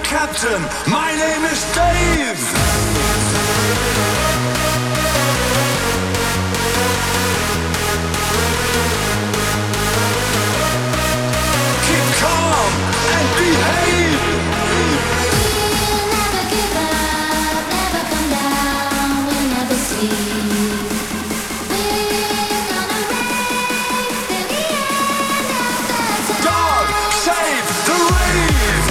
captain. My name is Dave. Keep calm and behave. We'll never give up, never come down, we'll never sleep. We're gonna race till the end of the time. God save the rave.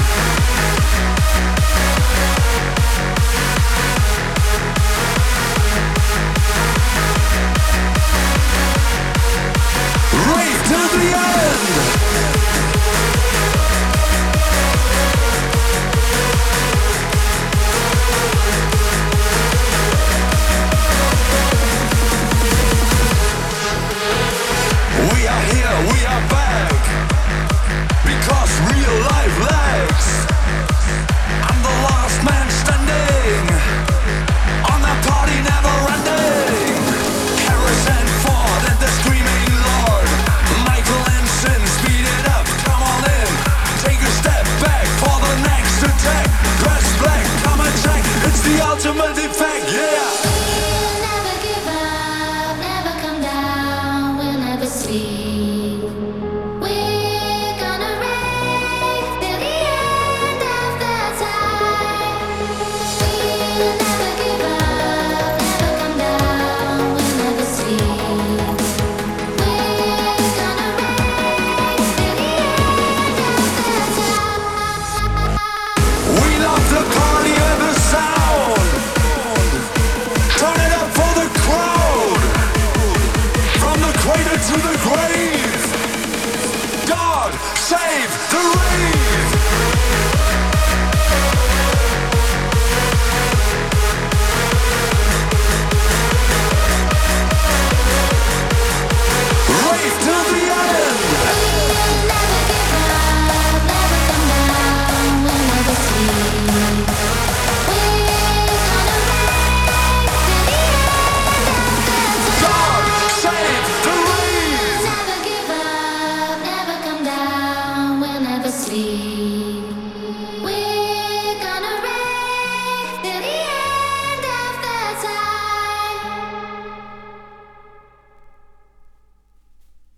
Rave till the end. We are here, we are back, because real life lags. I'm the last man standing, on the party never ending. Harrison Ford and the Screaming Lord, Michael and Sin, speed it up, come on in. Take a step back for the next attack. Press black, come and check, it's the ultimate effect, yeah. We'll never give up, never come down, we'll never sleep. We're gonna race till the end of the time. We'll never give up, never come down, we'll never sleep. We're gonna race till the end of the time. We love the party and the sound. Turn it up for the crowd. From the cradle to the grave. God save the rave. Rave till the end. We'll never give up, never come down, we'll never sleep. We're gonna race till the end of the God time. save the rave. Never give up, never come down, we'll never sleep.